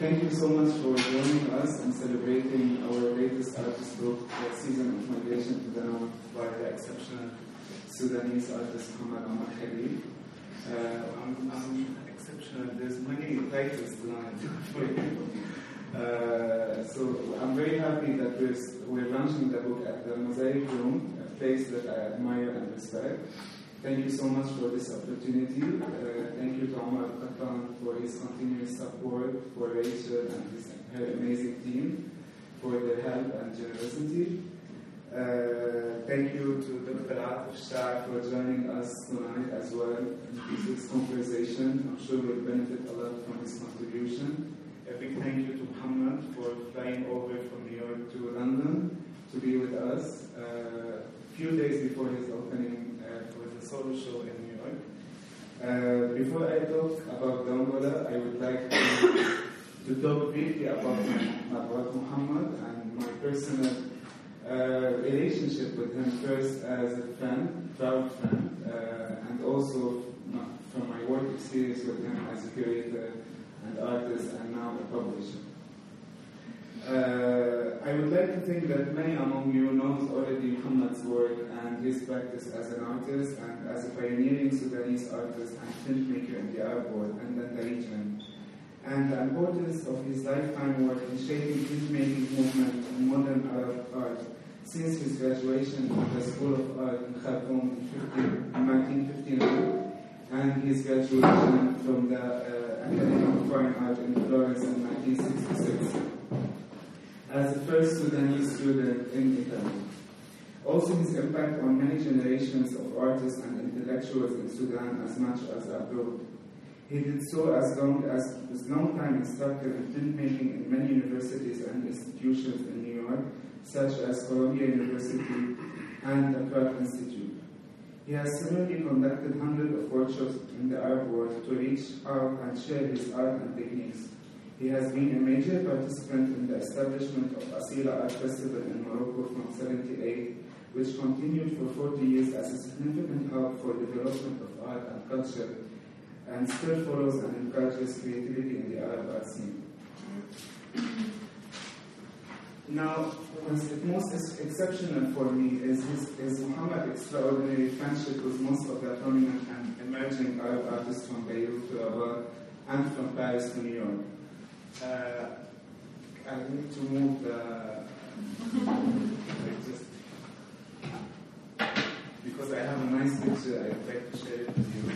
Thank you so much for joining us and celebrating our latest artist book, The Season of Migration to the North, by the exceptional Sudanese artist Muhammad Omar Khalil. I'm exceptional. There's many titles tonight for you. So I'm very happy that we're launching the book at the Mosaic Room, a place that I admire and respect. Thank you so much for this opportunity. Thank you to Omar Al-Qattan for his continuous support, for Rachel and her amazing team for their help and generosity. Thank you to Dr. Atif Shah for joining us tonight as well in this conversation. I'm sure we'll benefit a lot from his contribution. A big thank you to Muhammad for flying over from New York to London to be with us a few days before his opening for the solo show in New York. Before I talk about Dongola, I would like to talk briefly about Muhammad and my personal relationship with him, first as a friend, proud friend, and also from my work experience with him as a curator and artist and now a publisher. I would like to think that many among you knows already Muhammad's work and his practice as an artist and as a pioneering Sudanese artist and filmmaker in the Arab world and then the region, and the importance of his lifetime work in shaping filmmaking movement in modern Arab art since his graduation from the School of Art in Khartoum in 1959 and his graduation from the Academy of Fine Art in Florence in 1966. As the first Sudanese student in Italy. Also his impact on many generations of artists and intellectuals in Sudan as much as abroad. He did so as long-time instructor in filmmaking in many universities and institutions in New York, such as Columbia University and the Pratt Institute. He has similarly conducted hundreds of workshops in the Arab world to reach out and share his art and techniques. He has been a major participant in the establishment of Asila Art Festival in Morocco from 1978, which continued for 40 years as a significant hub for development of art and culture, and still follows and encourages creativity in the Arab art scene. Now, what's most exceptional for me is Muhammad's extraordinary friendship with most of the prominent and emerging Arab artists from Beirut to Rabat and from Paris to New York. I need to move because I have a nice picture, I'd like to share it with you.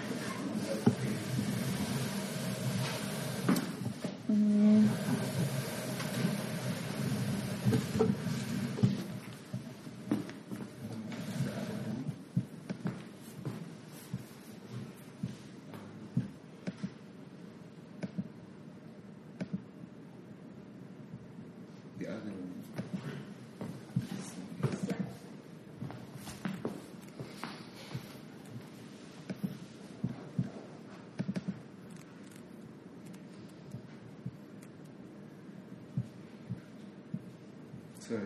Sorry.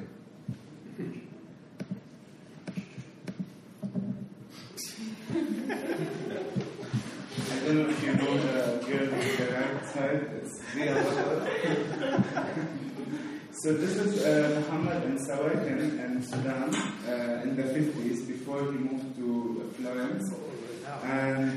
I don't know if you know the girl on the right side. It's Zia Bashar. So this is Muhammad in Sawakin in Sudan in the 50s before he moved to Florence. And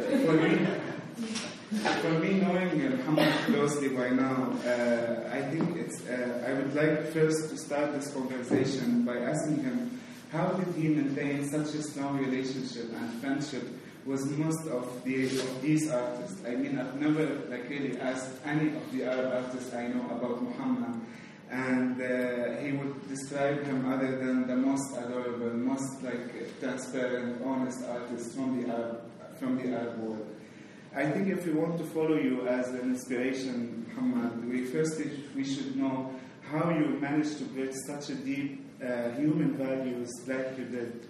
for me, knowing Muhammad closely by now, I think I would like first to start this conversation by asking him, how did he maintain such a strong relationship and friendship with most of these artists? I mean, I've never really asked any of the Arab artists I know about Muhammad, and he would describe him other than the most adorable, most transparent, honest artist from the Arab world. I think if we want to follow you as an inspiration, Muhammad, we should know how you managed to build such a deep human values like you did.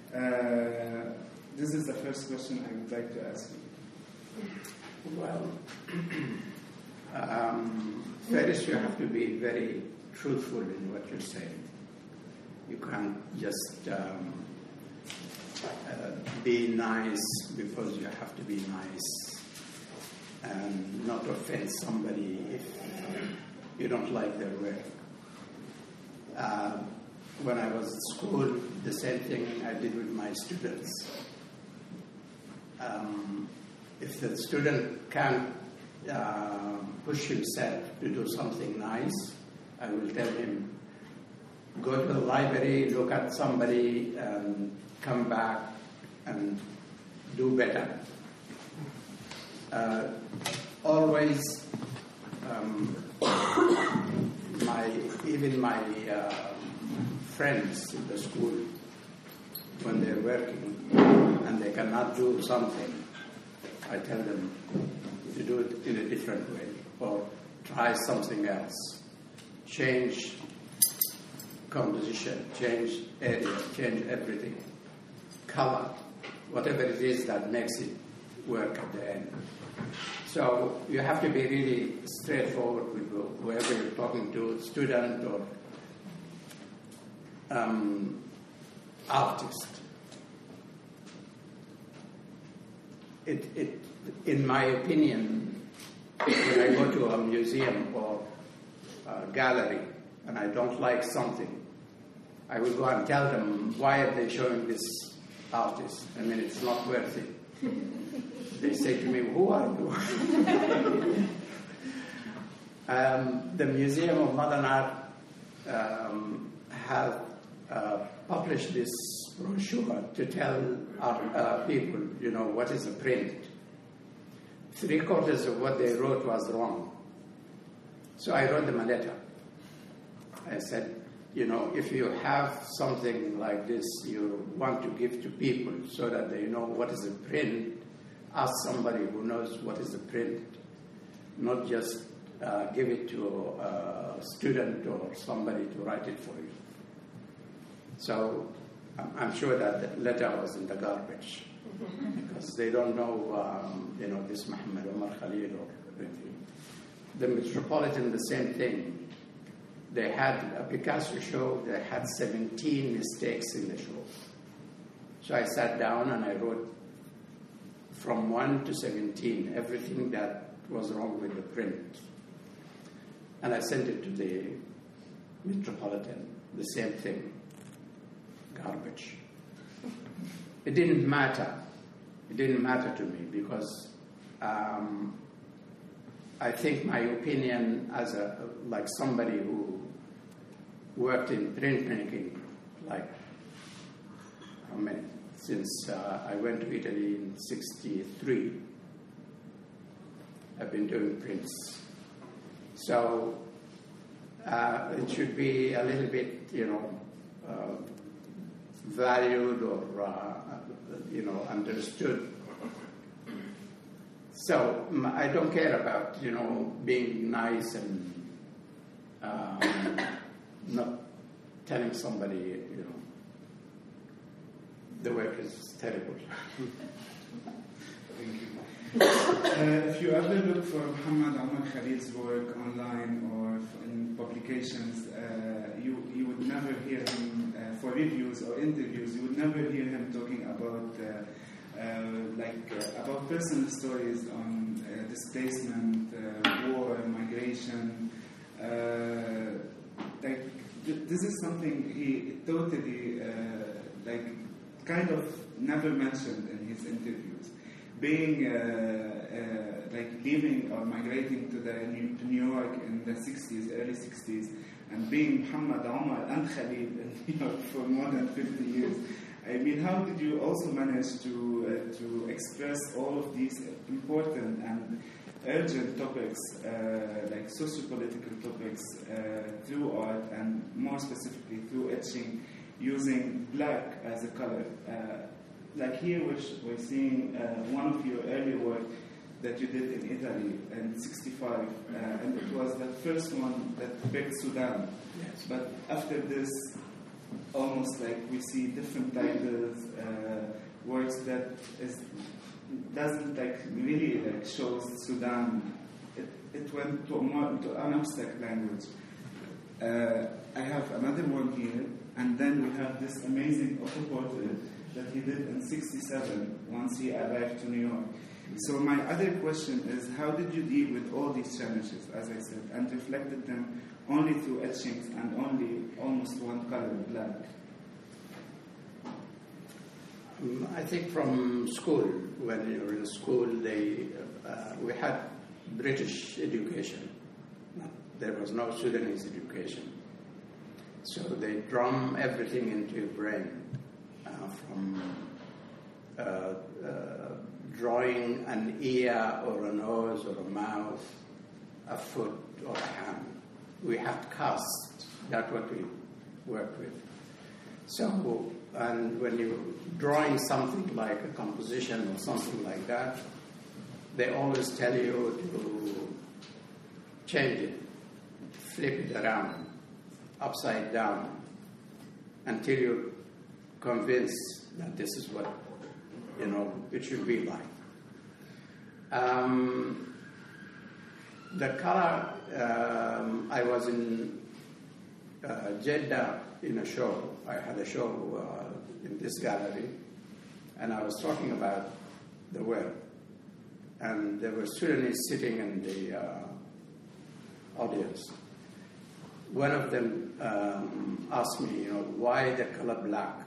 This is the first question I would like to ask you. Well, first you have to be very truthful in what you're saying. You can't just be nice because you have to be nice and not offend somebody if you don't like their work. When I was at school, the same thing I did with my students. If the student can't push himself to do something nice, I will tell him, go to the library, look at somebody, and come back and do better. Always, even my friends in the school, when they're working and they cannot do something, I tell them to do it in a different way or try something else. Change composition, change area, change everything. Color, whatever it is that makes it work at the end. So you have to be really straightforward with whoever you're talking to, student or artist. In my opinion, when I go to a museum or a gallery and I don't like something, I will go and tell them, why are they showing this artist? I mean, it's not worth it. They say to me, who are you? The Museum of Modern Art have published this brochure to tell our people, what is a print. 3/4 of what they wrote was wrong. So I wrote them a letter. I said, if you have something like this you want to give to people so that they know what is a print, ask somebody who knows what is a print, not just give it to a student or somebody to write it for you. So I'm sure that the letter was in the garbage because they don't know, this Muhammad Omar Khalil or anything. The Metropolitan, the same thing. They had a Picasso show, they had 17 mistakes in the show. So I sat down and I wrote from 1 to 17, everything that was wrong with the print. And I sent it to the Metropolitan, the same thing, garbage. It didn't matter. It didn't matter to me because I think my opinion as like somebody who worked in printmaking, since I went to Italy in '63, I've been doing prints. So it should be a little bit, valued or, understood. So I don't care about, being nice and not telling somebody, the work is terrible. Thank you. If you ever look for Muhammad Omar Khalil's work online or in publications, you would never hear him, for reviews or interviews, you would never hear him talking about about personal stories on displacement, war, migration. This is something he totally kind of never mentioned in his interviews. Being leaving or migrating to New York in the 60s, early 60s, and being Muhammad Omar and Khalil in New York for more than 50 years. I mean, how did you also manage to express all of these important and urgent topics, like socio-political topics, through art and more specifically through etching, using black as a color? Like here we're seeing one of your earlier work that you did in Italy in '65, and it was the first one that picked Sudan. Yes. But after this, almost like we see different titles, works that doesn't really shows Sudan. It went to an abstract language. I have another one here, and then we have this amazing autoportrait that he did in '67 once he arrived to New York. So my other question is, how did you deal with all these challenges, as I said, and reflected them only through etchings and only almost one color, black? I think from school, when you were in school, we had British education. There was no Sudanese education. So they drum everything into your brain, from drawing an ear or a nose or a mouth, a foot or a hand. We had cast, that's what we worked with. So, and when you're drawing something like a composition or something like that, they always tell you to change it, flip it around, upside down, until you're convinced that this is what, it should be like. The color, I was in Jeddah in a show. I had a show in this gallery, and I was talking about the work. And there were Sudanese sitting in the audience. One of them asked me, why the color black?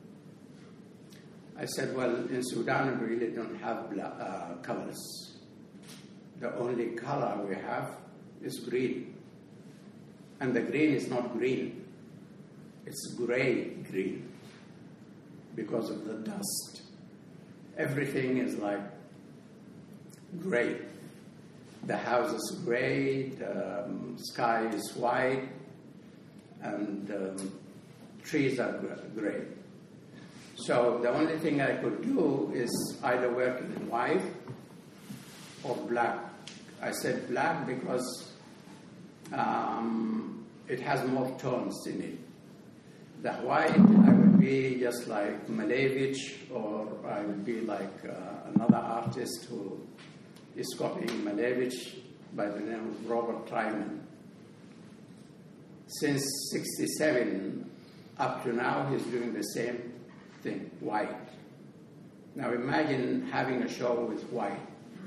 I said, well, in Sudan we really don't have colors. The only color we have is green. And the green is not green. It's gray green because of the dust. Everything is like gray. The house is gray, the sky is white, and trees are gray. So the only thing I could do is either work in white or black. I said black because it has more tones in it. The white, I would be just like Malevich, or I would be like another artist who is copying Malevich by the name of Robert Tryman. Since 1967 up to now, he's doing the same thing, white. Now imagine having a show with white.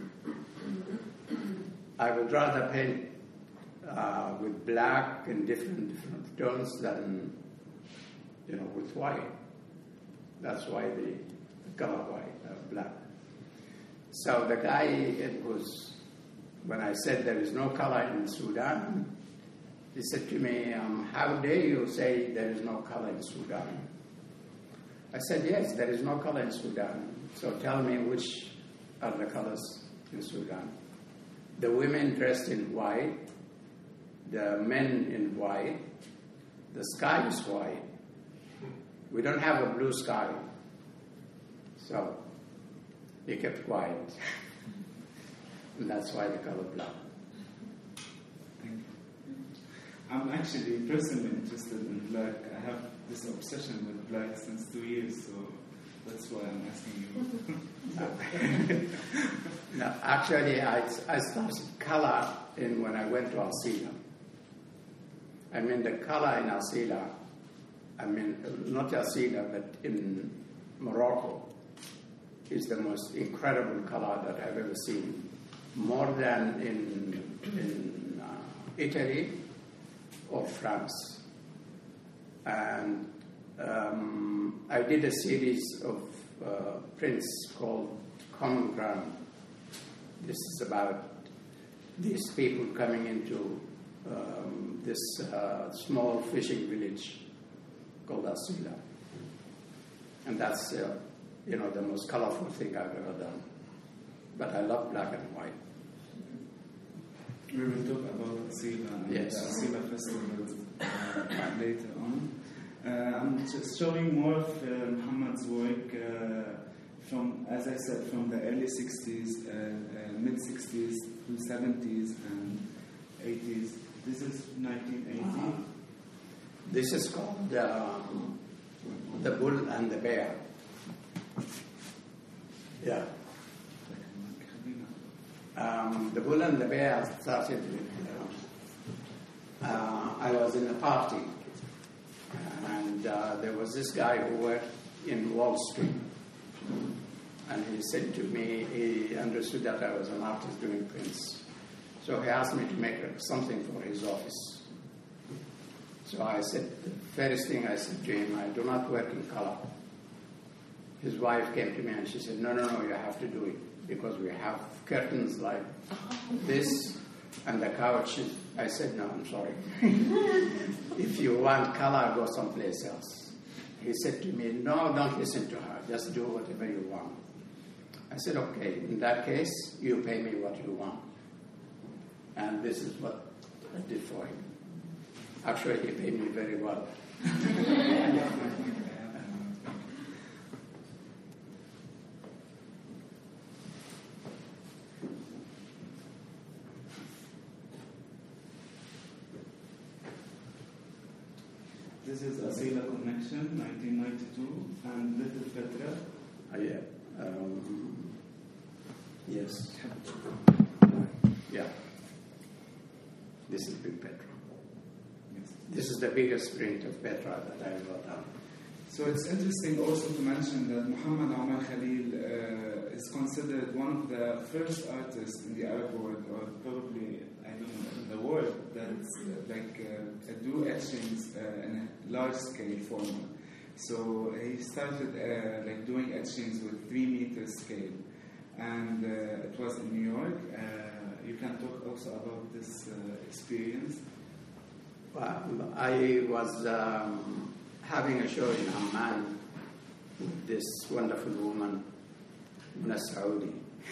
I would rather paint with black and different tones than, with white. That's why the color white, black. So the guy, when I said there is no color in Sudan, he said to me, how dare you say there is no color in Sudan? I said, yes, there is no color in Sudan. So tell me which are the colors in Sudan. The women dressed in white, the men in white, the sky is white. We don't have a blue sky. So he kept quiet. And that's why the color black. Thank you. I'm actually personally interested in black. I have this obsession with black since 2 years, so that's why I'm asking you. No, actually, I started color when I went to Alcila. I mean, the color in Alcila, not Alcila, but in Morocco, is the most incredible color that I've ever seen. More than in Italy or France. And I did a series of prints called Common Ground. This is about these people coming into this small fishing village called Alcila. And that's, the most colorful thing I've ever done. But I love black and white. We will talk about Alcila and yes. the Alcila festival later on. I'm just showing more of Muhammad's work from, as I said, from the early 60s, mid-60s to 70s and 80s. This is 1980. This is called The Bull and the Bear. Yeah. The Bull and the Bear started with, I was in a party, and there was this guy who worked in Wall Street, And he said to me, he understood that I was an artist doing prints. So he asked me to make something for his office. So I said, the first thing I said to him, I do not work in color. His wife came to me and she said, no, you have to do it because we have curtains like this and the couch. I said, no, I'm sorry. If you want color, go someplace else. He said to me, no, don't listen to her. Just do whatever you want. I said, okay, in that case, you pay me what you want. And this is what I did for him. Actually, he paid me very well. This is Asila Connection, 1992, and Little Petra. Yeah. Yes. Yeah. This is Big Petra. Yes. This is the biggest print of Petra that I ever done. So it's interesting also to mention that Muhammad Omar Khalil is considered one of the first artists in the Arab world, or probably, I don't know, in the world, that's do etchings in a large scale format. So he started doing etchings with 3 meter scale, and it was in New York. You can talk also about this experience. Well, I was having a show in Amman with this wonderful woman, Muna Saudi,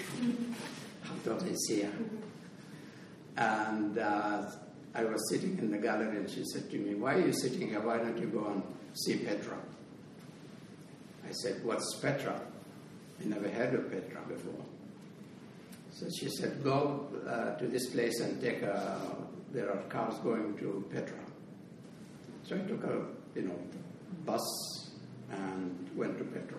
and I was sitting in the gallery and she said to me, why are you sitting here? Why don't you go and see Petra? I said, what's Petra? I never heard of Petra before. So she said, go to this place and take there are cars going to Petra. So I took a bus and went to Petra.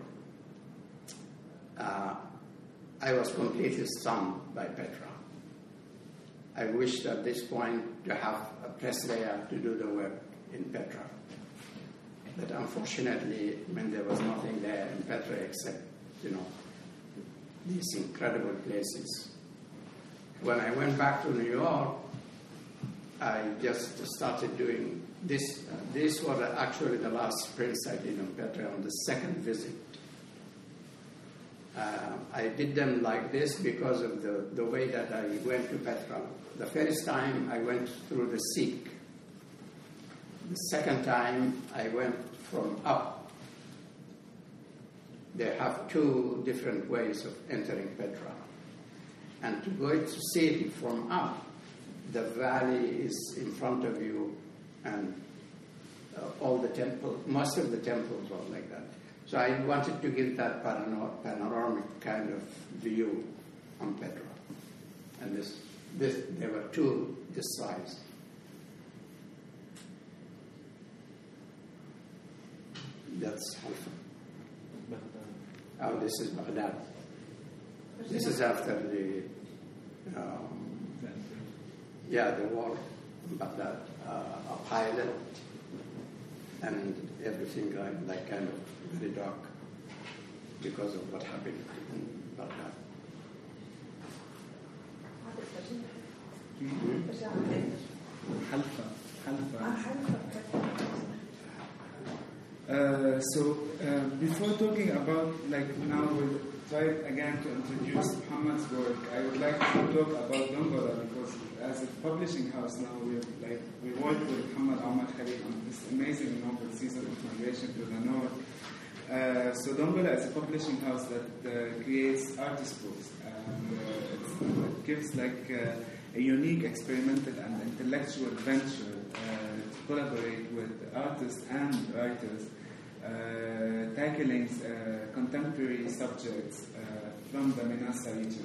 I was completely stunned by Petra. I wished at this point to have a press layer to do the work in Petra. But unfortunately, there was nothing there in Petra except, these incredible places. When I went back to New York, I just started doing this. These were actually the last prints I did on Petra on the second visit. I did them like this because of the way that I went to Petra. The first time I went through the Sikh. The second time I went from up. They have 2 different ways of entering Petra. And to go to see it from up, the valley is in front of you, and all the temples, most of the temples were like that. So I wanted to give that panoramic kind of view on Petra. And there were 2 this size. That's Haifa. Oh, this is Baghdad. This is after the the war in Baghdad, a pilot, and everything like kind of very dark because of what happened in Baghdad. Before talking about, now we'll try again to introduce Muhammad's work, I would like to talk about Dongola, because as a publishing house now, we work with Muhammad Omar Khalil on this amazing novel, Season of Migration to the North. So Dongola is a publishing house that creates artist books, and it gives a unique experimental and intellectual venture to collaborate with artists and writers, tackling contemporary subjects from the Menasa region.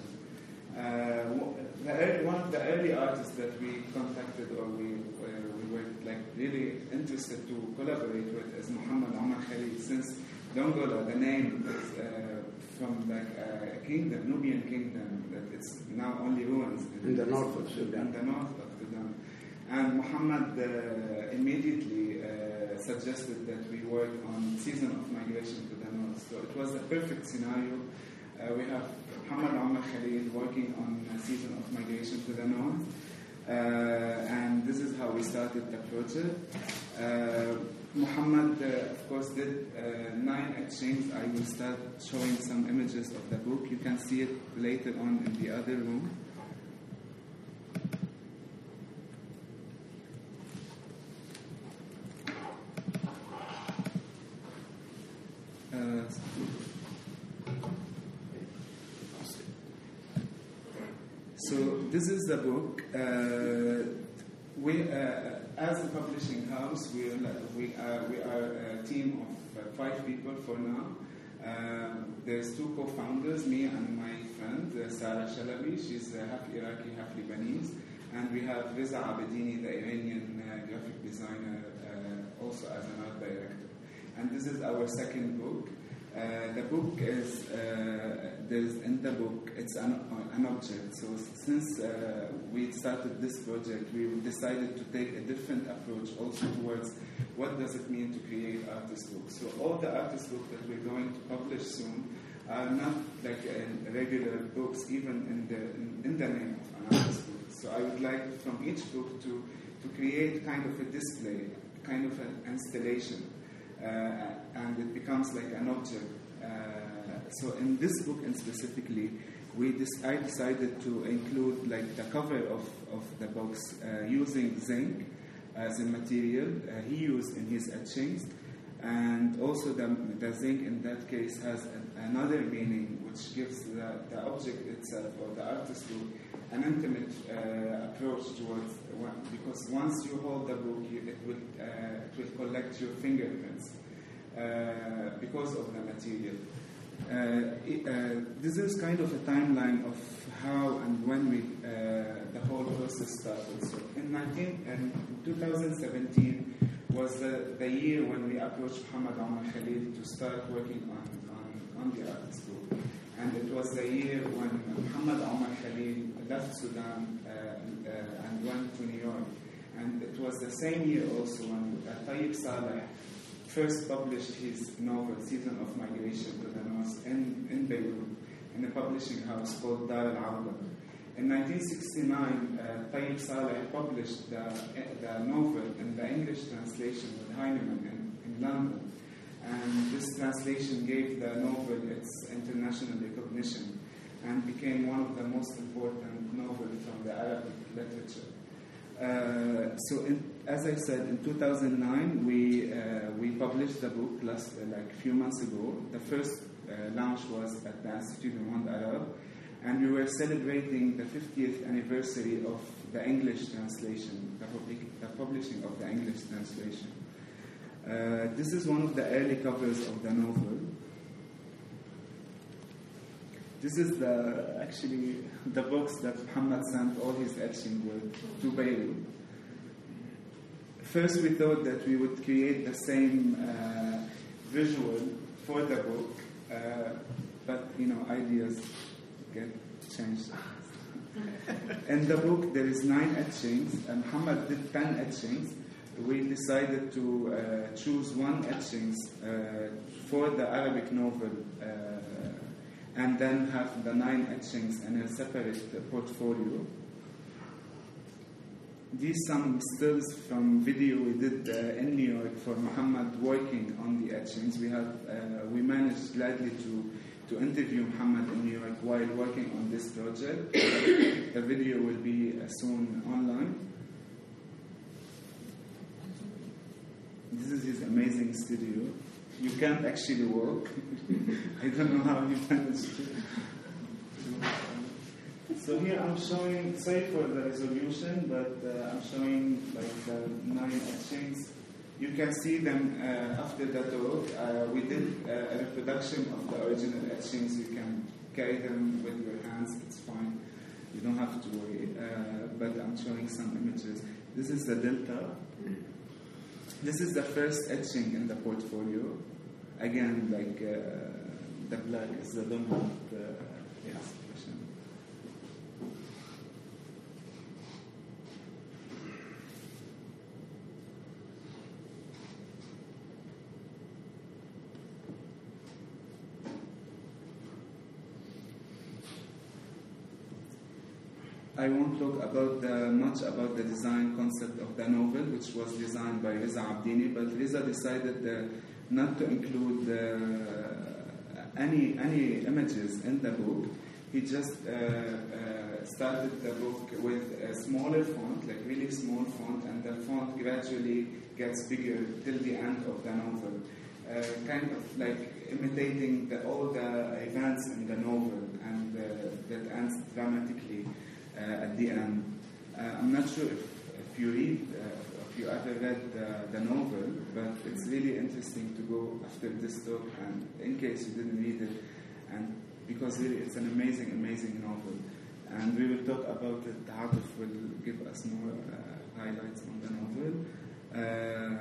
One of the early artists that we contacted, or we were really interested to collaborate with, is Muhammad Omar Khalil, since Dongola, the name is from a kingdom, Nubian kingdom, that it's now only ruins in the north of Sudan. In the north of Sudan. And Muhammad immediately suggested that we work on Season of Migration to the North. So it was a perfect scenario. We have Muhammad Omar Khalil working on a season of migration to the north. And this is how we started the project. Muhammad, of course, did 9 etchings. I will start showing some images of the book. You can see it later on in the other room. So this is the book. As a publishing house, we are a team of 5 people for now. There's 2 co-founders, me and my friend Sarah Shalabi. She's half Iraqi, half Lebanese, and we have Riza Abedini, the Iranian graphic designer, also as an art director. And this is our second book. The book is, in the book, it's an object. So since we started this project, we decided to take a different approach also towards what does it mean to create artist books. So all the artist books that we're going to publish soon are not like regular books, even in the name of an artist book. So I would like from each book to create kind of a display, kind of an installation. And it becomes like an object. So in this book, and specifically, I decided to include like the cover of the box using zinc as a material he used in his etchings, and also the zinc in that case has another meaning, which gives the object itself or the artist book an intimate approach towards because once you hold the book, it will collect your fingerprints because of the material. This is kind of a timeline of how and when the whole process started. So in 2017 was the year when we approached Muhammad Omar Khalil to start working on the artist book. And it was the year when Muhammad Omar Khalil left Sudan and went to New York. And it was the same year also when Tayyip Saleh first published his novel, Season of Migration to the North, in Beirut, in a publishing house called Dar al-Awda. In 1969, Tayyip Saleh published the novel in the English translation with Heinemann in London. And this translation gave the novel its international recognition and became one of the most important novels from the Arabic literature. As I said, in 2009, we published the book like a few months ago. The first launch was at the Institut du Monde Arabe, and we were celebrating the 50th anniversary of the English translation, the publishing of the English translation. This is one of the early covers of the novel. This is actually the box that Muhammad sent all his etching with to Beirut. First, we thought that we would create the same visual for the book, but ideas get changed. In the book, there is 9 etchings, and Muhammad did 10 etchings. We decided to choose 1 etchings for the Arabic novel, and then have the 9 etchings in a separate portfolio. These some stills from video we did in New York for Muhammad working on the etchings. We managed gladly to interview Muhammad in New York while working on this project. The video will be soon online. This is his amazing studio. You can't actually walk. I don't know how he managed to. So here I'm showing, sorry for the resolution, but I'm showing like the 9 etchings. You can see them after the talk. We did a reproduction of the original etchings. You can carry them with your hands. It's fine. You don't have to worry. But I'm showing some images. This is the delta. This is the first etching in the portfolio. Again, like the black is the dominant expression. I won't talk about much about the design concept of the novel, which was designed by Reza Abdini, but Reza decided not to include any images in the book. He just started the book with a smaller font, like really small font, and the font gradually gets bigger till the end of the novel, kind of like imitating all the events in the novel, and that ends dramatically at the end. I'm not sure if you ever read the novel, but it's really interesting to go after this talk, and in case you didn't read it, and because really it's an amazing, amazing novel. And we will talk about it. Atif will give us more highlights on the novel.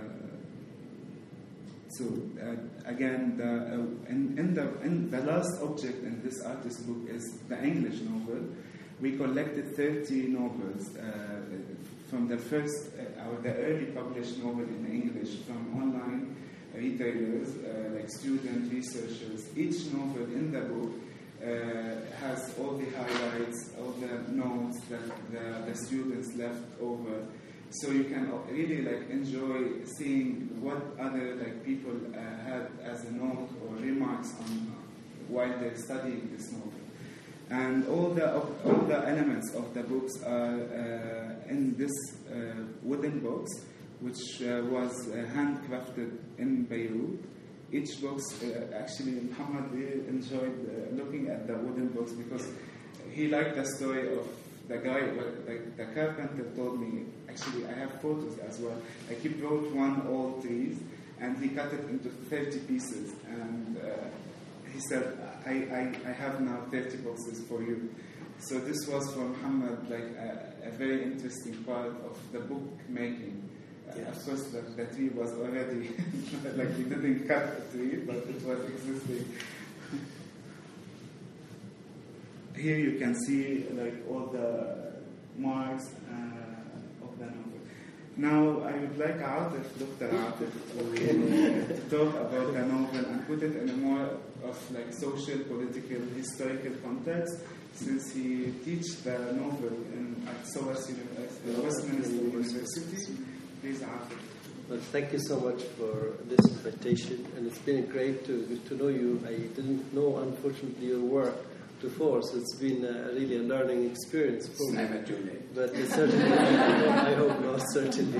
Again, the last object in this artist's book is the English novel. We collected 30 novels from the first, or the early published novel in English from online retailers, like student researchers. Each novel in the book has all the highlights, all the notes that the students left over. So you can really enjoy seeing what other people had as a note or remarks on while they're studying this novel. And all the elements of the books are in this wooden box, which was handcrafted in Beirut. Each box, actually, Muhammad really enjoyed looking at the wooden box because he liked the story of the guy. The carpenter told me, actually, I have photos as well. He brought one old tree and he cut it into 30 pieces. And he said, I have now 30 boxes for you. So this was for Muhammad a very interesting part of the book making. Yes. Of course, the tree was already, we didn't cut the tree, but it was existing. Here you can see all the marks of the novel. Now I would like Dr. Atif, to talk about the novel and put it in a more of social, political, historical context, since he teaches the novel at SOAS University, Westminster University. Please, Atif. Well, thank you so much for this invitation, and it's been great to know you. I didn't know, unfortunately, your work before, so it's been really a learning experience for me. Never too late. But certainly, I hope not, certainly.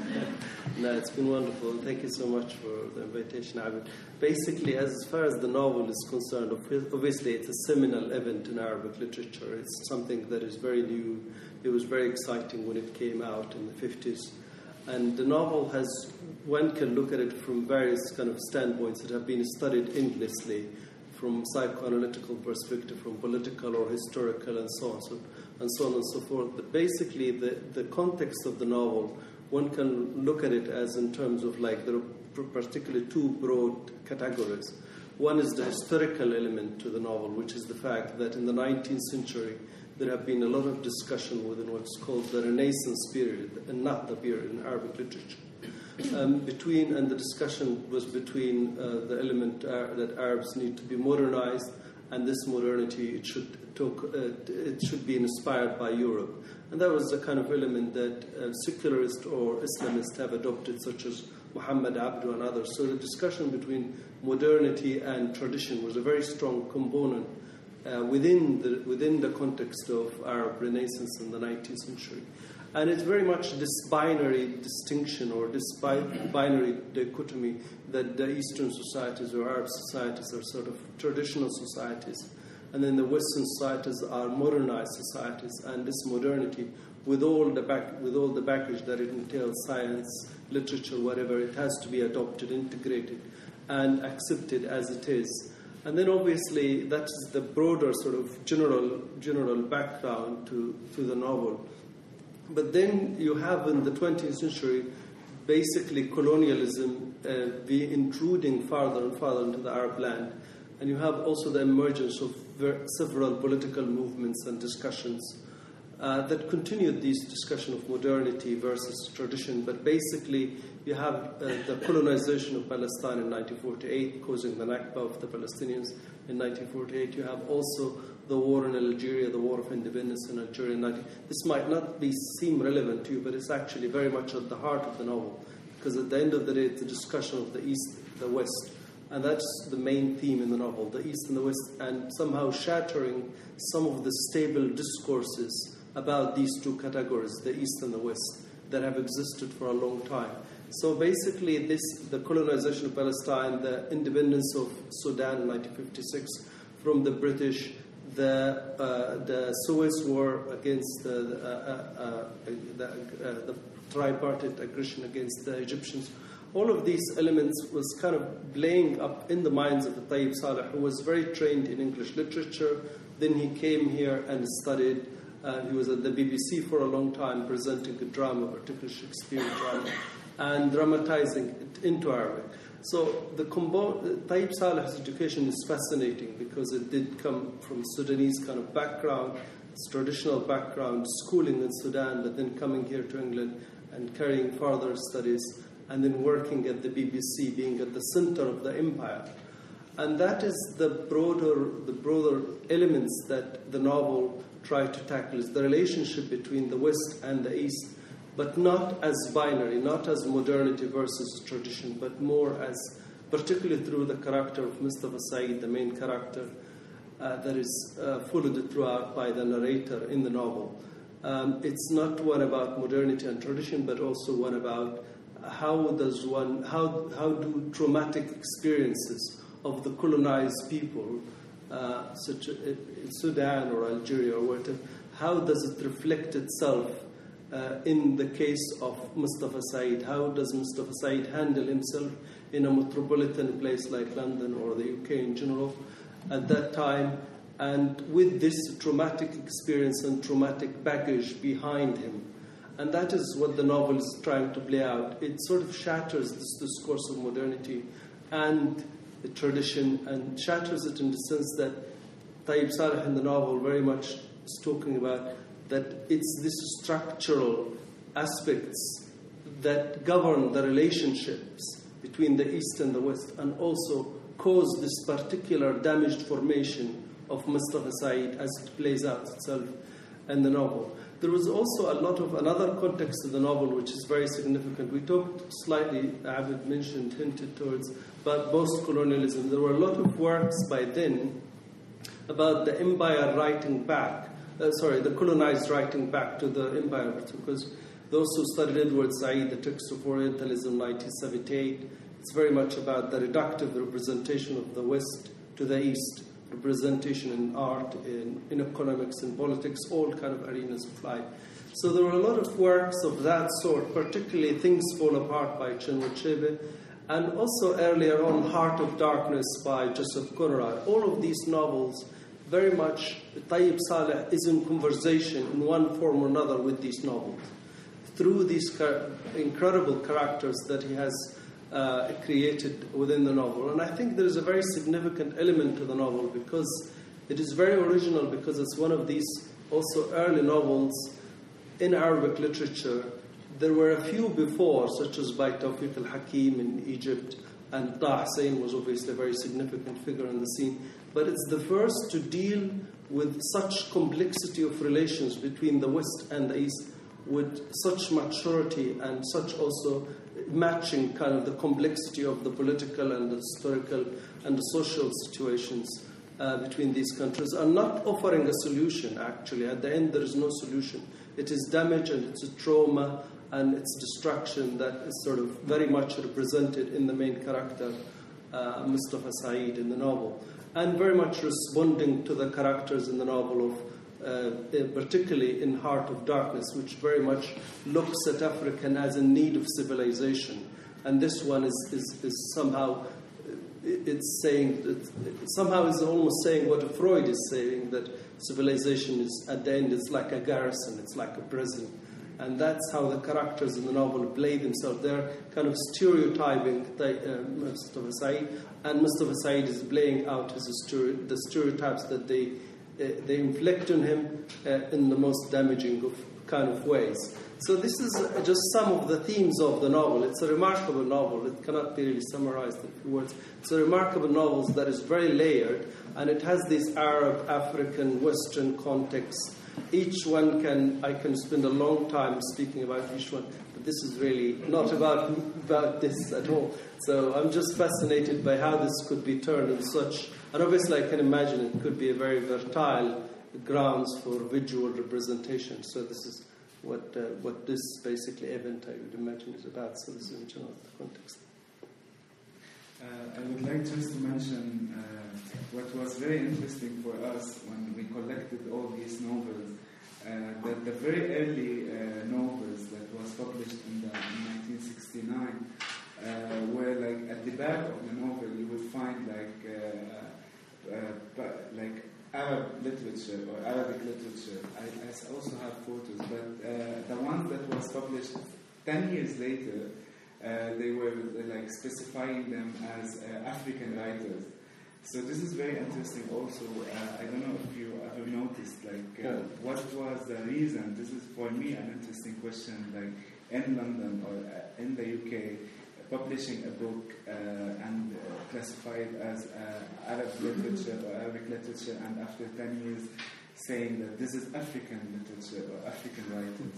No, it's been wonderful. Thank you so much for the invitation, Abid. Basically, as far as the novel is concerned, obviously it's a seminal event in Arabic literature. It's something that is very new. It was very exciting when it came out in the 50s. And the novel one can look at it from various kind of standpoints that have been studied endlessly, from psychoanalytical perspective, from political or historical, and so on and so forth. But basically, the context of the novel, one can look at it as in terms of there are particularly two broad categories. One is the historical element to the novel, which is the fact that in the 19th century, there have been a lot of discussion within what's called the Renaissance period, and not the period in Arabic literature. And the discussion was between the element that Arabs need to be modernized, and this modernity it should be inspired by Europe, and that was the kind of element that secularists or Islamists have adopted, such as Muhammad Abdu and others. So the discussion between modernity and tradition was a very strong component within the context of Arab Renaissance in the 19th century. And it's very much this binary distinction or this binary dichotomy that the Eastern societies or Arab societies are sort of traditional societies, and then the Western societies are modernized societies. And this modernity, with all the baggage that it entails, science, literature, whatever, it has to be adopted, integrated, and accepted as it is. And then obviously that's the broader sort of general background to the novel. But then you have in the 20th century basically colonialism be intruding farther and farther into the Arab land. And you have also the emergence of several political movements and discussions that continued this discussion of modernity versus tradition. But basically you have the colonization of Palestine in 1948, causing the Nakba of the Palestinians in 1948. You have also the war in Algeria, the war of independence in Algeria. This might not seem relevant to you, but it's actually very much at the heart of the novel, because at the end of the day, it's a discussion of the East, the West, and that's the main theme in the novel, the East and the West, and somehow shattering some of the stable discourses about these two categories, the East and the West, that have existed for a long time. So basically, the colonization of Palestine, the independence of Sudan in 1956 from the British, the Suez War against the tripartite aggression against the Egyptians, all of these elements was kind of playing up in the minds of Tayyib Saleh, who was very trained in English literature. Then he came here and studied. He was at the BBC for a long time, presenting a drama, particularly Shakespearean drama, and dramatizing it into Arabic. So Tayyib Saleh's education is fascinating because it did come from Sudanese kind of background, its traditional background, schooling in Sudan, but then coming here to England and carrying further studies, and then working at the BBC, being at the center of the empire. And that is the broader elements that the novel tried to tackle, is the relationship between the West and the East, but not as binary, not as modernity versus tradition, but more as, particularly through the character of Mustafa Said, the main character that is followed throughout by the narrator in the novel. It's not one about modernity and tradition, but also one about how do traumatic experiences of the colonized people, such in Sudan or Algeria or whatever, how does it reflect itself in the case of Mustafa Said? How does Mustafa Said handle himself in a metropolitan place like London or the UK in general at that time, and with this traumatic experience and traumatic baggage behind him? And that is what the novel is trying to play out. It sort of shatters this discourse of modernity and the tradition, and shatters it in the sense that Tayyib Saleh in the novel very much is talking about that it's these structural aspects that govern the relationships between the East and the West, and also cause this particular damaged formation of Mustafa Said as it plays out itself in the novel. There was also a lot of another context of the novel which is very significant. We talked slightly, Abid mentioned, hinted towards, about post-colonialism. There were a lot of works by then about the empire writing back, the colonized writing back to the empire, because those who studied Edward Said, The Text of Orientalism, 1978, it's very much about the reductive representation of the West to the East, representation in art, in economics, in politics, all kind of arenas of life. So there were a lot of works of that sort, particularly Things Fall Apart by Chinua Achebe, and also earlier on Heart of Darkness by Joseph Conrad. All of these novels, very much Tayyib Saleh is in conversation in one form or another with these novels, through these incredible characters that he has created within the novel. And I think there is a very significant element to the novel because it is very original, because it's one of these also early novels in Arabic literature. There were a few before, such as by Tawfiq al-Hakim in Egypt, and Taha Hussein was obviously a very significant figure in the scene. But it's the first to deal with such complexity of relations between the West and the East with such maturity and such also matching kind of the complexity of the political and the historical and the social situations between these countries, and not offering a solution, actually. At the end, there is no solution. It is damage and it's a trauma and it's destruction that is sort of very much represented in the main character, Mustafa Said, in the novel, and very much responding to the characters in the novel of particularly in Heart of Darkness, which very much looks at African as in need of civilization. And this one is somehow, it's saying, somehow is almost saying what Freud is saying, that civilization is, at the end, is like a garrison, it's like a prison. And that's how the characters in the novel play themselves. They're kind of stereotyping Mustafa Said, and Mustafa Said is playing out the stereotypes that they inflict on him in the most damaging of kind of ways. So this is just some of the themes of the novel. It's a remarkable novel. It cannot be really summarized in a few words. It's a remarkable novel that is very layered, and it has this Arab, African, Western context. Each one I can spend a long time speaking about each one, but this is really not about this at all. So I'm just fascinated by how this could be turned in such, and obviously I can imagine it could be a very fertile grounds for visual representation. So this is what this basically event, I would imagine, is about. So this is in general the context. I would like just to mention what was very interesting for us when we collected all these novels, that the very early novels that was published in 1969 were like at the back of the novel you would find like Arab literature or Arabic literature. I also have photos, but the one that was published 10 years later, they were like specifying them as African writers. So this is very interesting also. I don't know if you ever noticed what was the reason. This is for me an interesting question, like in London or in the UK, publishing a book and classified as Arab literature or Arabic literature, and after 10 years saying that this is African literature or African writers.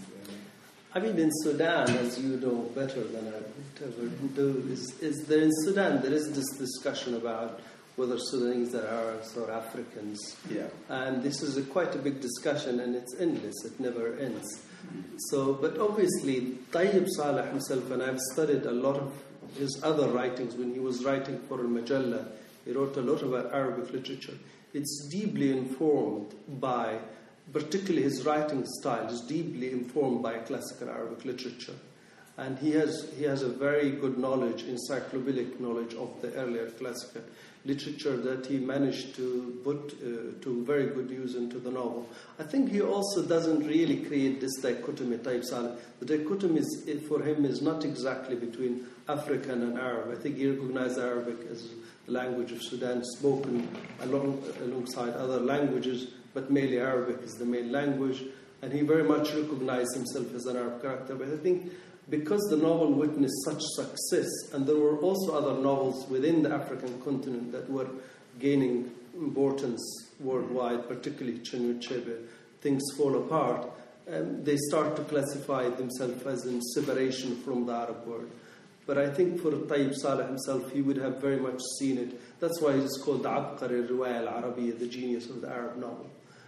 I mean, in Sudan, as you know better than I would ever do, is there in Sudan there is this discussion about whether Sudanese are Arabs or Africans. Yeah. And this is quite a big discussion, and it's endless. It never ends. So, but obviously, Tayyib Saleh himself, and I've studied a lot of his other writings when he was writing for Al-Majalla, he wrote a lot about Arabic literature. It's deeply informed by, particularly his writing style is deeply informed by classical Arabic literature. And he has a very good knowledge, encyclopedic knowledge of the earlier classical literature that he managed to put to very good use into the novel. I think he also doesn't really create this dichotomy type Saleh. The dichotomy for him is not exactly between African and Arab. I think he recognized Arabic as the language of Sudan, spoken alongside other languages, but mainly Arabic is the main language, and he very much recognized himself as an Arab character. But I think because the novel witnessed such success, and there were also other novels within the African continent that were gaining importance worldwide, particularly Chinua Achebe, Things Fall Apart, they start to classify themselves as in separation from the Arab world. But I think for Tayyib Saleh himself, he would have very much seen it. That's why it's called the Abqari Riwaya al-Arabiya, the genius of the Arab novel.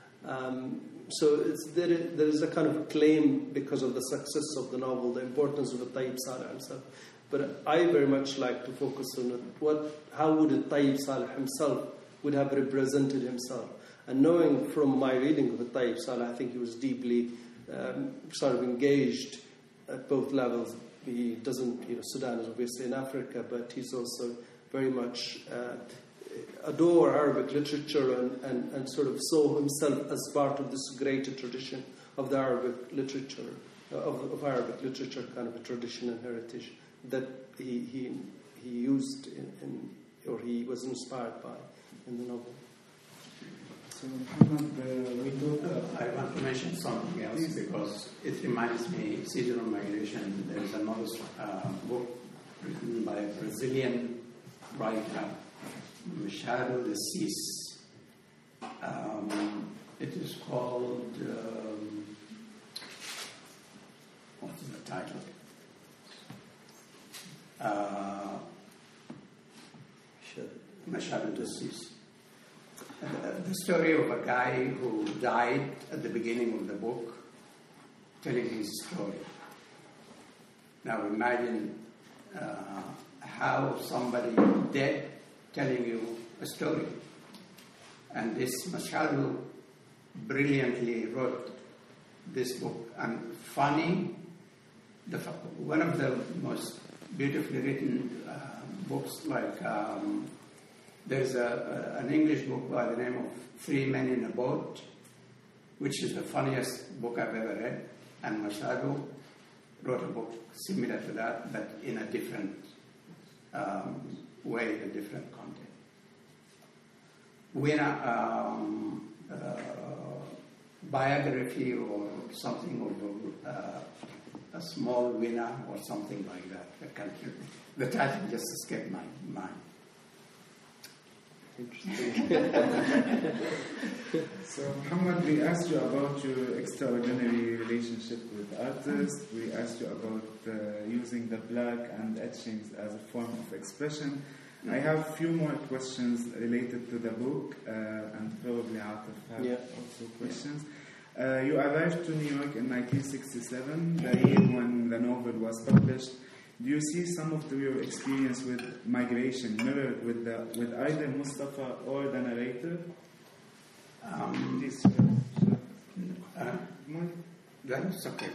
So there is a kind of claim because of the success of the novel, the importance of Tayyib Saleh himself. But I very much like to focus on how would Tayyib Saleh himself would have represented himself. And knowing from my reading of Tayyib Saleh, I think he was deeply sort of engaged at both levels. He doesn't, Sudan is obviously in Africa, but he's also very much adore Arabic literature and sort of saw himself as part of this greater tradition of the Arabic literature, of Arabic literature, kind of a tradition and heritage that he used or he was inspired by in the novel. So Muhammad, we thought I want to mention something else because it reminds me, Seasonal Migration. There is another book written by a Brazilian writer, Machado de Assis. It is called, what's the title? Machado de Assis. The story of a guy who died at the beginning of the book, telling his story. Now imagine how somebody dead telling you a story. And this Machado brilliantly wrote this book. And funny, one of the most beautifully written books, like there's an English book by the name of Three Men in a Boat, which is the funniest book I've ever read. And Machado wrote a book similar to that, but in a different way, a different content. biography or something of a small winner or something like that. The title just escaped my mind. Interesting. So, Muhammad, we asked you about your extraordinary relationship with artists. We asked you about using the black and etchings as a form of expression. I have a few more questions related to the book, and probably Atif have also questions. You arrived to New York in 1967, the year when the novel was published. Do you see some of your experience with migration mirrored with either Mustafa or the narrator? That's okay.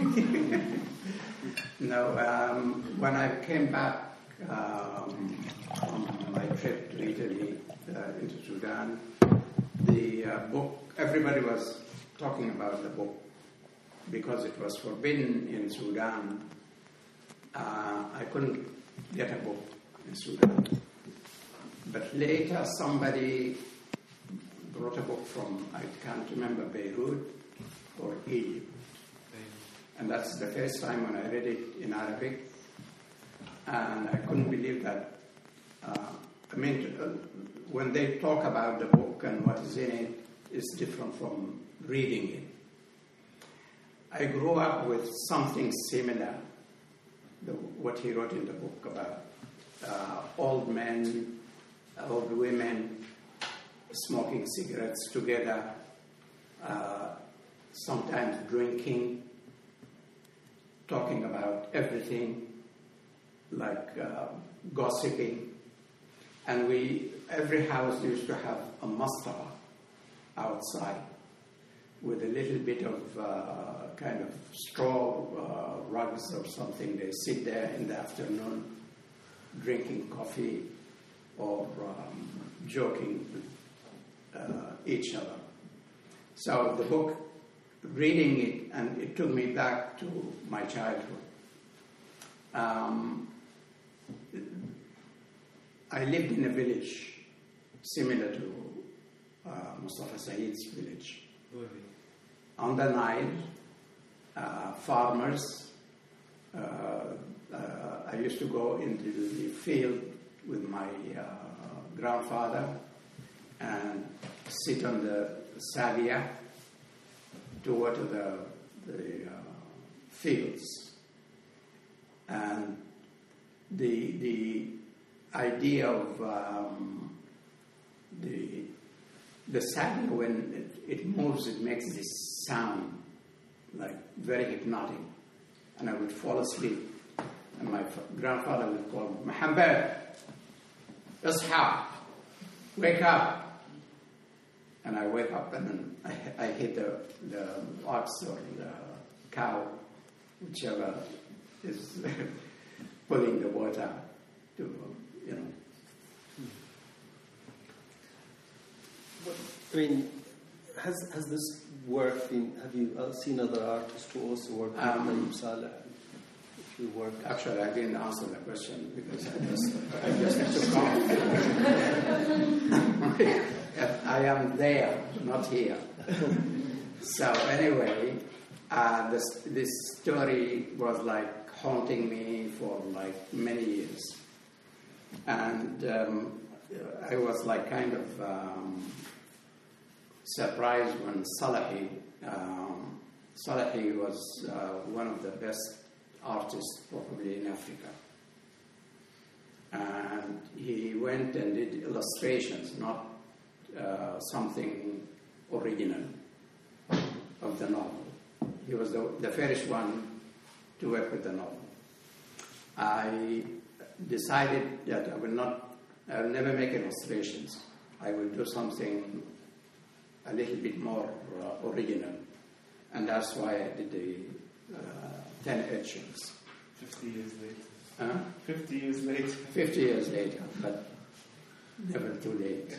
No, when I came back on my trip to Italy, into Sudan, the book, everybody was talking about the book because it was forbidden in Sudan. I couldn't get a book in Sudan. But later somebody brought a book from, I can't remember, Beirut or Egypt. And that's the first time when I read it in Arabic. And I couldn't believe that. When they talk about the book and what is in it, it's different from reading it. I grew up with something similar, what he wrote in the book about old men, old women smoking cigarettes together, sometimes drinking, talking about everything, like gossiping. And every house used to have a mastaba outside with a little bit of kind of straw rugs or something. They sit there in the afternoon drinking coffee or joking with each other. So the book, reading it, and it took me back to my childhood. I lived in a village similar to Mustafa Saeed's village. On the Nile, farmers, I used to go into the field with my grandfather and sit on the sadia to water the fields. And the idea of the sadia, when it moves, it makes this sound like very hypnotic, and I would fall asleep, and my grandfather would call, "Muhammad, Isha, wake up!" And I wake up, and then I hit the ox or the cow, whichever is pulling the water to, I mean, has this work been? Have you seen other artists who also work with Naim Saleh? If you work, actually, I didn't answer the question because I just took off. I am there, not here. So anyway, this story was like haunting me for like many years, and I was like kind of surprised when Salahi was one of the best artists probably in Africa, and he went and did illustrations, not something original of the novel. He was the first one to work with the novel. I decided that I will never make illustrations. I will do something a little bit more original. And that's why I did the 10 etchings. 50 years later. 50 years later. 50 years later, but never too late.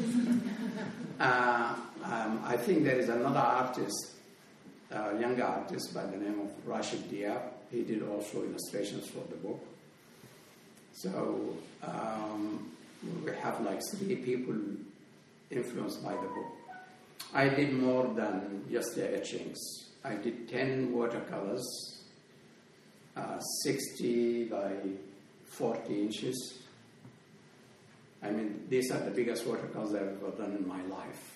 I think there is another artist, a younger artist by the name of Rashid Diab. He did also illustrations for the book. So we have like 3 people influenced by the book. I did more than just the etchings. I did 10 watercolors, 60 by 40 inches. I mean, these are the biggest watercolors I've ever done in my life.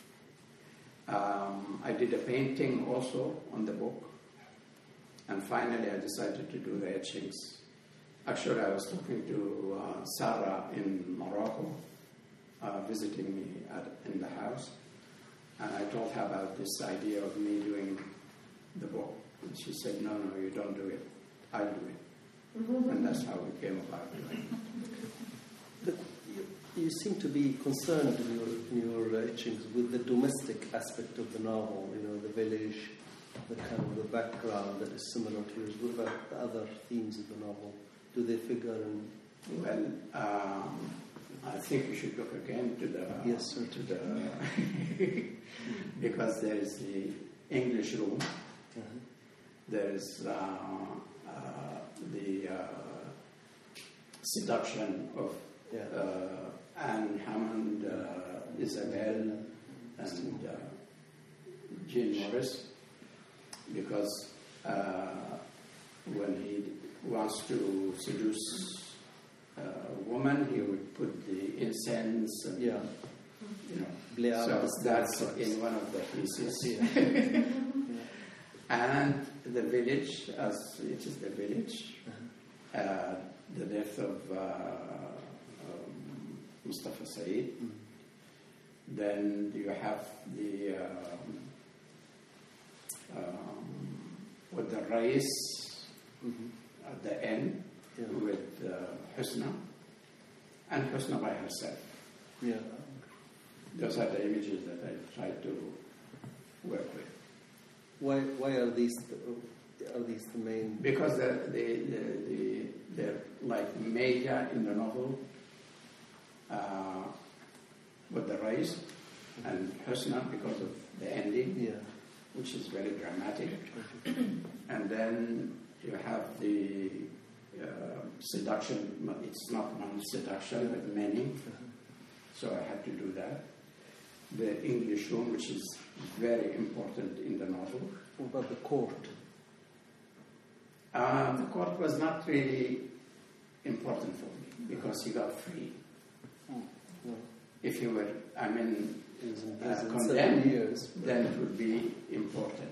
I did a painting also on the book. And finally, I decided to do the etchings. Actually, I was talking to Sarah in Morocco, visiting me in the house. And I told her about this idea of me doing the book. And she said, no, you don't do it. I do it. And that's how we came about doing it. But you seem to be concerned in your etchings with the domestic aspect of the novel, the village, the kind of the background that is similar to yours. What about the other themes of the novel? Do they figure in? Well, I think we should look again to the... Yes, sir. To the because there is the English room. There is the seduction of Anne Hammond, Isabel, and Jean Morris. Because when he wants to seduce a woman, he would put the incense and, so that's in one of the pieces. And the village, as it is the village, the death of Mustafa Said. Then you have the with the race at the end with Husna, and Husna by herself. Yeah. Those are the images that I tried to work with. Why are these the main? Because they're like major in the novel with the race, and Husna because of the ending, which is very dramatic. And then you have the seduction. It's not one seduction, but many. So I had to do that. The English room, which is very important in the novel. What about the court? The court was not really important for me because he got free. If he were, condemned, then it would be important.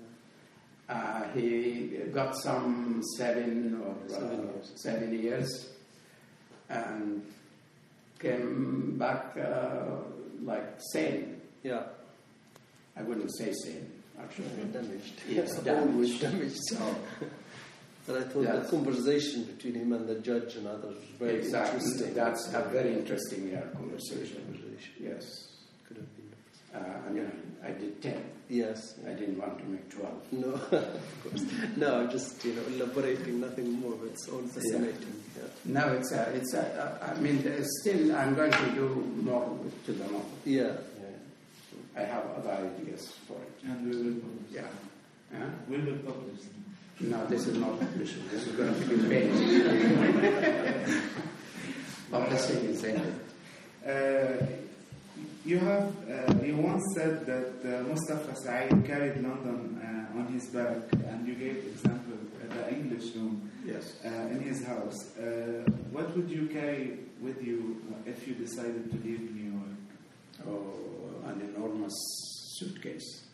He got some 7 years and came back like sane. Yeah. I wouldn't say sane, actually. Damaged. Yes, Always damaged. So, but I thought the conversation between him and the judge and others was very interesting. That's a very interesting conversation. Yes. Could have been. I did 10. Yes. I didn't want to make 12. No, of course. No, just elaborating, nothing more. But it's all fascinating. Yeah. No, still I'm going to do more to the novel. Yeah. I have other ideas for it. And we will publish. Yeah. We will publish. No, this is not publishing. This is going to be paid. Publishing is ended. You once said that Mustafa Said carried London on his back, and you gave example the English room in his house. What would you carry with you if you decided to leave New York? Oh, an enormous suitcase.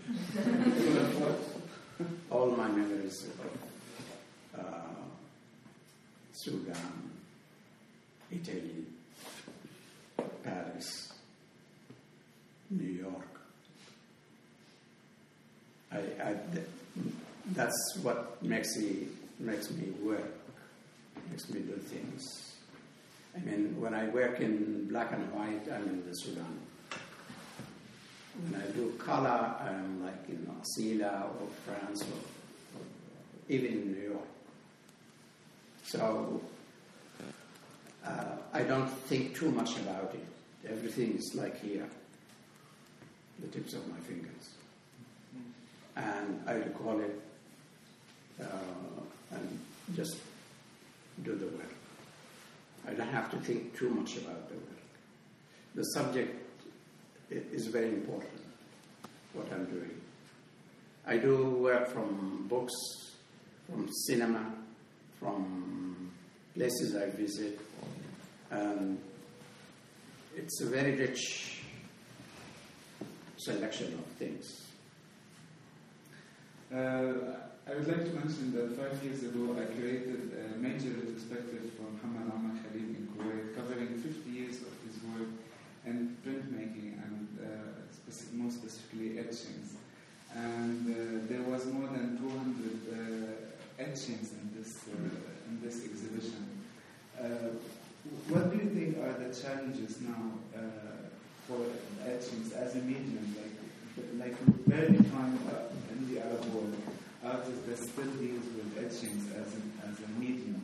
All my memories of Sudan, Italy, Paris, New York. That's what makes me work, makes me do things. When I work in black and white, I'm in the Sudan. When I do color, I'm like in Sila or France or even in New York. So I don't think too much about it. Everything is like here, the tips of my fingers. And I recall it and just do the work. I don't have to think too much about the work. The subject is very important. what I'm doing. I do work from books, from cinema, from places I visit. It's a very rich selection of things. I would like to mention that 5 years ago I created a major retrospective for Muhammad Omar Khalid in Kuwait, covering 50 years of his work in printmaking and more specifically etchings. And there was more than 200 etchings in this exhibition. What do you think are the challenges now for etchings as a medium, like very time in the Arab world, artists that still deals with etchings as a medium?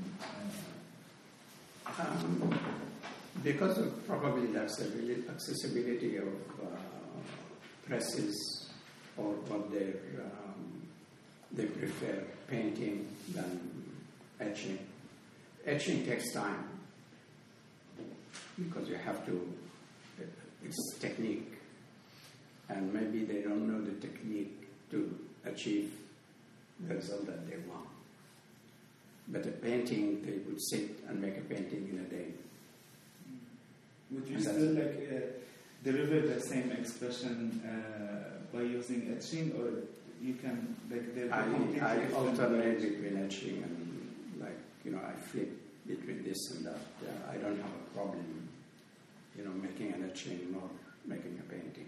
Because of probably the accessibility of presses, or what they prefer, painting than etching. Etching takes time because you have to, it's technique, and maybe they don't know the technique to achieve the result that they want. But a painting, they would sit and make a painting in a day. Would you still deliver the same expression by using etching, or you can I alternate between etching and I flip between this and that. I don't have a problem, making an etching or making a painting.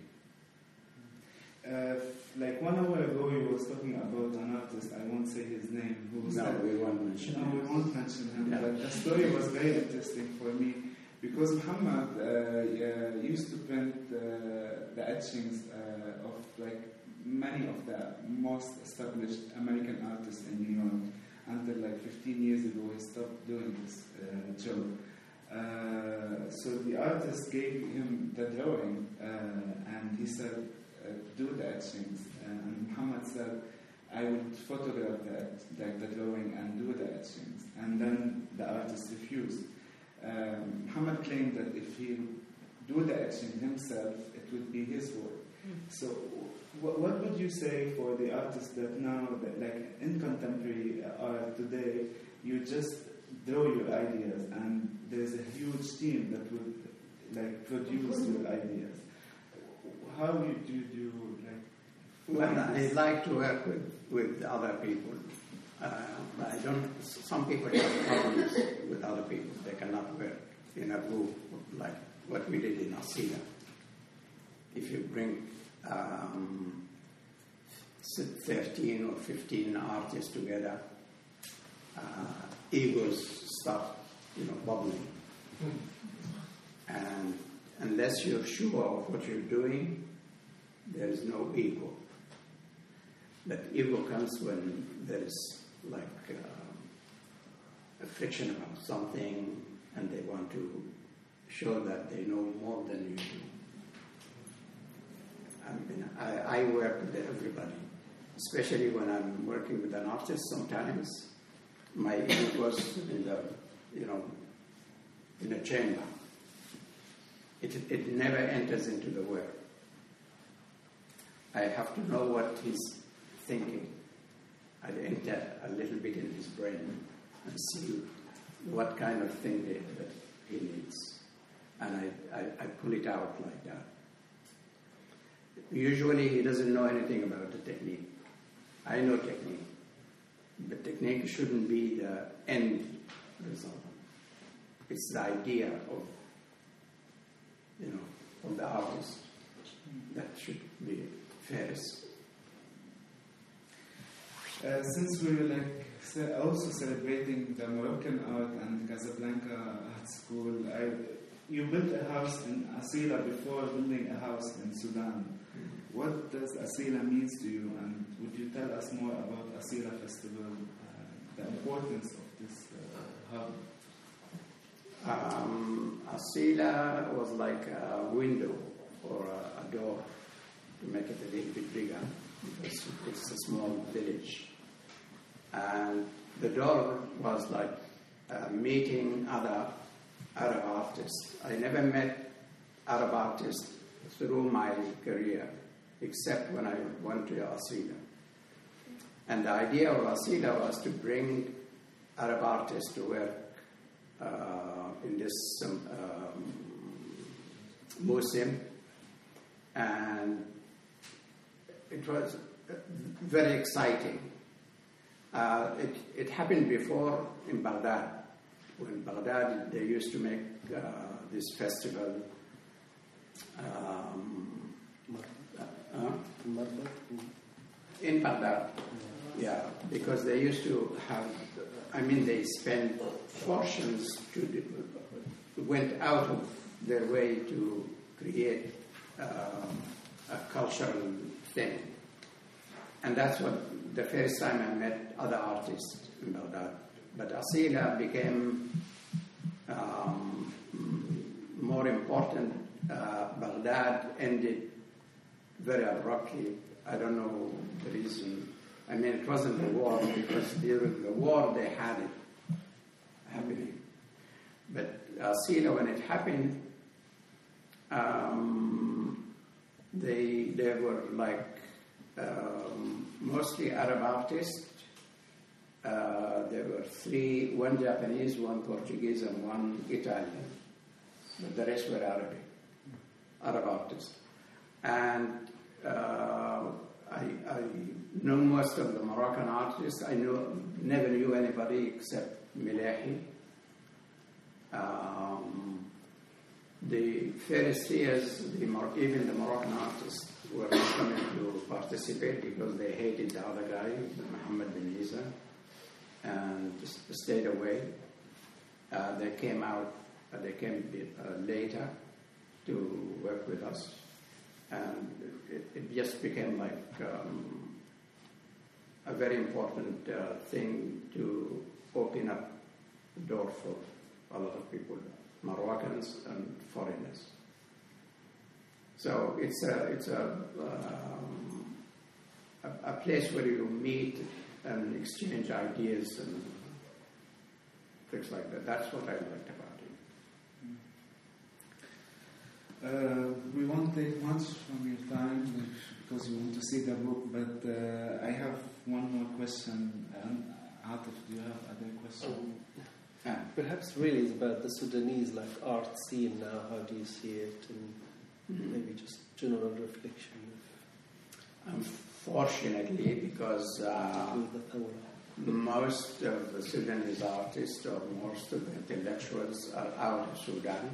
1 hour ago, you was talking about an artist. I won't say his name. We won't mention him. No, we won't mention him. Yeah. But the story was very interesting for me because Muhammad used to print the etchings of many of the most established American artists in New York. Until 15 years ago, he stopped doing this job. So the artist gave him the drawing, and he said, do the etchings. And Muhammad said, I would photograph the drawing and do the etchings. And then the artist refused. Muhammad claimed that if he would do the etching himself, it would be his work. So what would you say for the artists that now, in contemporary art today, you just draw your ideas and there's a huge team that would produce your ideas? How do you Well, I like to work with other people. Some people have problems with other people. They cannot work in a group like what we did in Asila. If you bring 13 or 15 artists together, egos start, bubbling. And unless you're sure of what you're doing, there is no ego. But ego comes when there is a friction about something, and they want to show that they know more than you do. I work with everybody, especially when I'm working with an artist. Sometimes my ego goes in a chamber. It never enters into the work. I have to know what he's thinking. I enter a little bit in his brain and see what kind of thing that he needs. And I pull it out like that. Usually he doesn't know anything about the technique. I know technique. But technique shouldn't be the end result. It's the idea of the artist that should be first. Since we're also celebrating the Moroccan art and Casablanca Art School, you built a house in Asila before building a house in Sudan. What does Asila mean to you, and would you tell us more about Asila Festival, the importance of this hub? Asila was like a window or a door to make it a little bit bigger. It's a small village. And the door was like meeting other Arab artists. I never met Arab artists through my career. except when I went to Asila. And the idea of Asila was to bring Arab artists to work in this museum, and it was very exciting. It happened before in Baghdad. When Baghdad, they used to make this festival. In Baghdad, yeah, because they used to have, they spent fortunes went out of their way to create a cultural thing. And that's what the first time I met other artists in Baghdad. But Asila became more important. Baghdad ended very abruptly. I don't know the reason. It wasn't the war, because during the war they had it happening. But Asila, when it happened, they were like mostly Arab artists. There were three, one Japanese, one Portuguese, and one Italian. But the rest were Arab artists. And I know most of the Moroccan artists. I never knew anybody except Milahi. The first years, even the Moroccan artists were not coming to participate because they hated the other guy, Mohammed bin Isa, and just stayed away. They came later to work with us, and it just became like a very important thing to open up the door for a lot of people, Moroccans and foreigners. So it's a place where you meet and exchange ideas and things like that. That's what I liked about it. We won't take much from your time because you want to see the book, but I have one more question. Atif, do you have other questions? Perhaps really it's about the Sudanese art scene now. How do you see it? And maybe just general reflection. Unfortunately, because most of the Sudanese artists or most of the intellectuals are out of Sudan.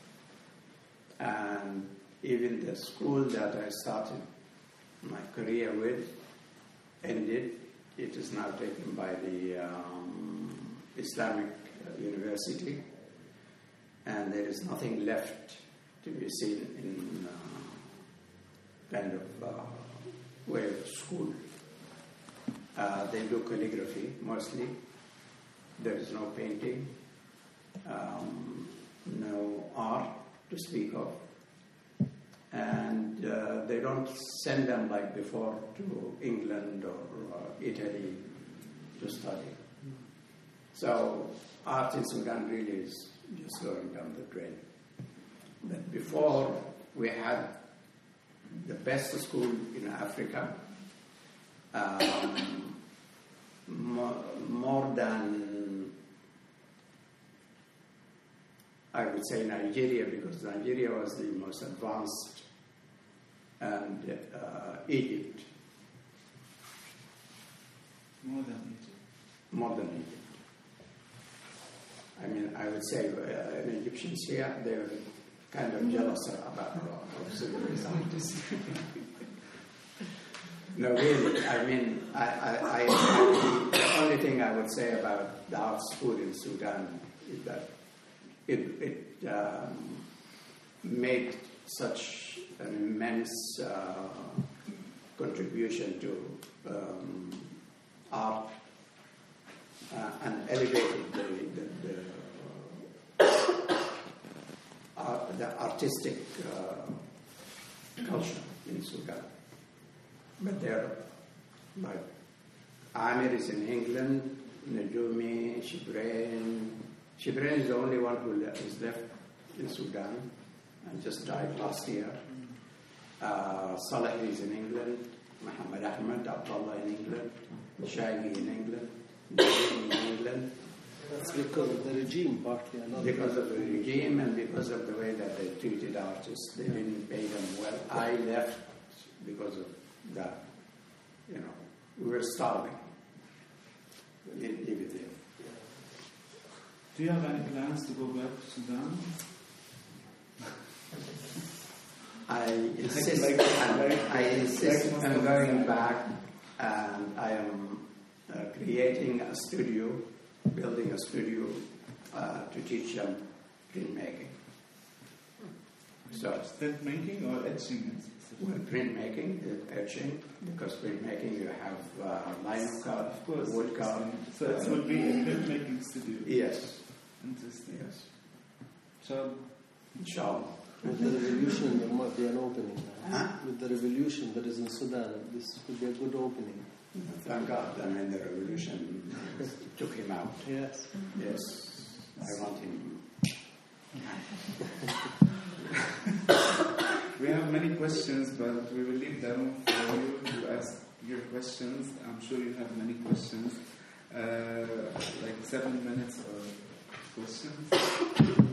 And even the school that I started my career with ended. It is now taken by the Islamic University, and there is nothing left to be seen in kind of way of school. They do calligraphy mostly. There is no painting, no art to speak of, and they don't send them like before to England or Italy to study. So art in Sudan really is just going down the drain. But before, we had the best school in Africa, more than, I would say, Nigeria, because Nigeria was the most advanced, and Egypt. More than Egypt. More than Egypt. I would say in Egyptians here, they're kind of jealous about our Sudanese artists. No, really. The only thing I would say about the art school in Sudan is that it made such an immense contribution to art and elevated the artistic culture in Sudan. But they're like Amir is in England, Najumi, Shibrain. Shibrain is the only one who is left in Sudan and just died last year. Salah is in England, Muhammad Ahmed, Abdullah in England, Shaggy in England, Nadim in England. That's because of the regime, partly. Because of the regime and because of the way that they treated artists. They didn't pay them well. I left because of that. You know, we were starving. We didn't leave it there. Do you have any plans to go back to Sudan? I insist on going back, and I am creating a studio, building a studio to teach them printmaking. So, Printmaking or etching? well, printmaking, etching, because printmaking you have lino card, Of course. wood card. So it will be a printmaking studio. Yes. Interesting. Yes. So, Inshallah. With the revolution, there might be an opening. Huh? With the revolution that is in Sudan, this could be a good opening. Thank God, I mean, the revolution took him out. Yes. Yes, I want him. we have many questions, but we will leave the room for you to ask your questions. I'm sure you have many questions. Like 7 minutes of questions.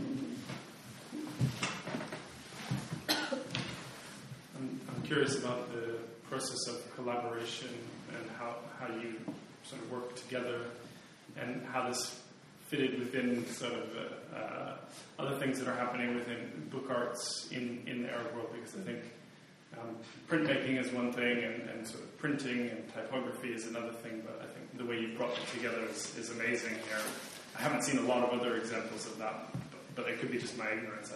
I'm curious about the process of collaboration and how you sort of work together and how this fitted within sort of other things that are happening within book arts in the Arab world, because I think printmaking is one thing and sort of printing and typography is another thing, but I think the way you brought it together is amazing here. I haven't seen a lot of other examples of that, but it could be just my ignorance,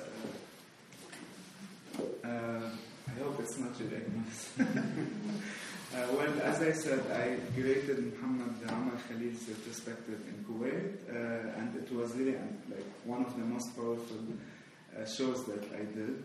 I don't know. I hope it's not your ignorance. Well, as I said, I curated Muhammad Omar Khalil's perspective in Kuwait, and it was really like one of the most powerful shows that I did.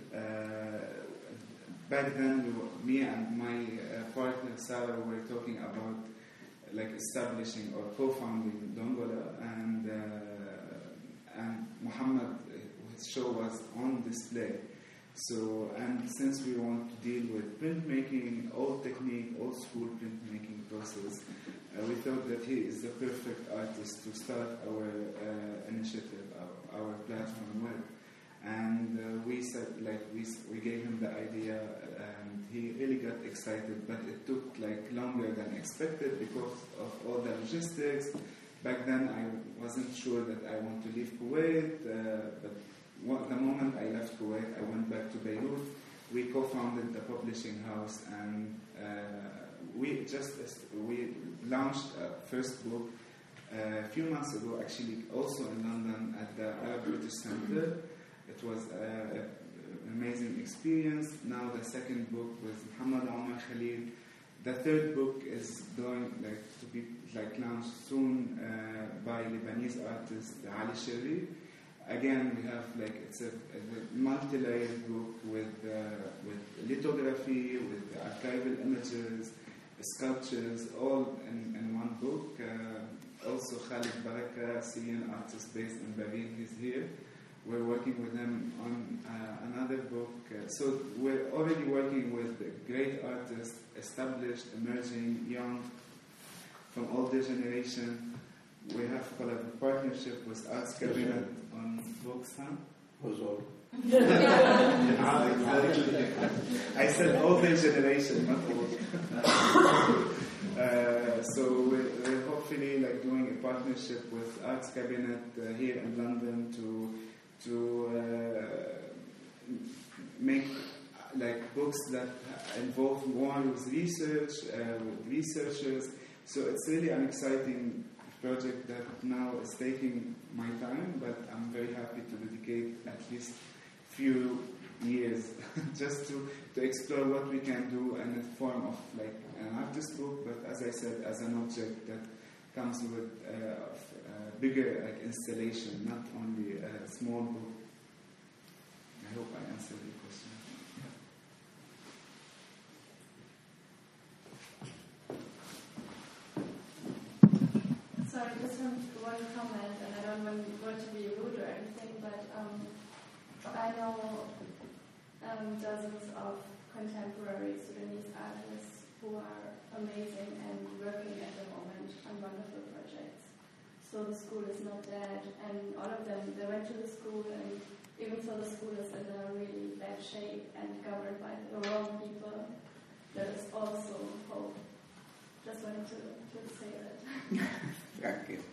Back then, me and my partner Sarah were talking about like establishing or co-founding Dongola, and Muhammad, his show was on display. So, and since we want to deal with printmaking, old technique, old school printmaking process, we thought that he is the perfect artist to start our initiative, our platform with. And we said, like, we gave him the idea, and he really got excited, but it took like longer than expected because of all the logistics. Back then, I wasn't sure that I want to leave Kuwait, but the moment I left Kuwait, I went back to Beirut. We co-founded the publishing house, and we launched a first book a few months ago, actually, also in London at the Arab British Center. It was an amazing experience. Now the second book with Muhammad Omar Khalil. The third book is going to be launched soon by Lebanese artist Ali Sherri. Again, we have it's a multi-layered book with lithography, with archival images, sculptures, all in one book. Also, Khalid Baraka, Syrian artist based in Berlin, he's here. We're working with him on another book. So we're already working with great artists, established, emerging, young, from older generation. We have a partnership with Arts Cabinet on books, huh? Who's old? I said older generation, not old. So we're hopefully doing a partnership with Arts Cabinet here in London to make books that involve more with research, with researchers. So it's really an exciting project that now is taking my time, but I'm very happy to dedicate at least few years just to explore what we can do in the form of an artist book, but as I said, as an object that comes with a bigger installation, not only a small book. I hope I answered your question. Sorry, just one comment, and I don't want to be rude or anything, but I know dozens of contemporary Sudanese artists who are amazing and working at the moment on wonderful projects. So the school is not dead, and all of them, they went to the school, and even though the school is in a really bad shape and governed by the wrong people, there is also hope. Just wanted to say that. Thank you.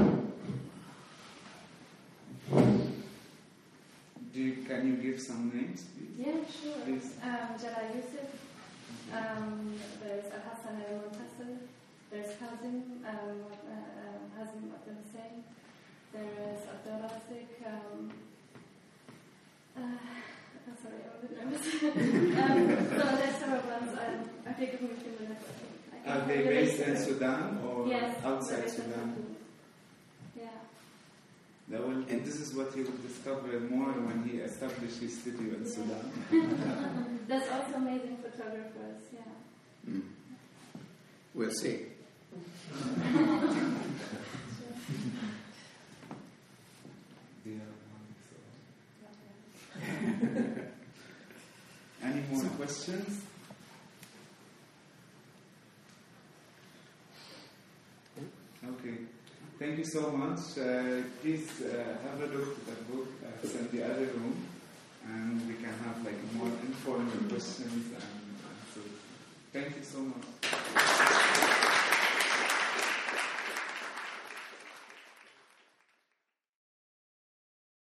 Can you give some names, please? Yeah, sure. Please. Jalal Yusuf, there's Al-Hassan al-Muntasir, there's Hazim Abdul Hussein, there is Abdul Razik, sorry, I'm a bit nervous. So there's several ones. Okay, give me a few minutes. Are they based in Sudan or yes, outside Sudan? Yeah. And this is what he will discover more when he established his studio in Sudan. There's also amazing photographers, yeah. Mm. We'll see. Any more questions? Okay. Thank you so much. Please have a look at that book. It's in the other room, and we can have like more informal questions and answers. Thank you so much.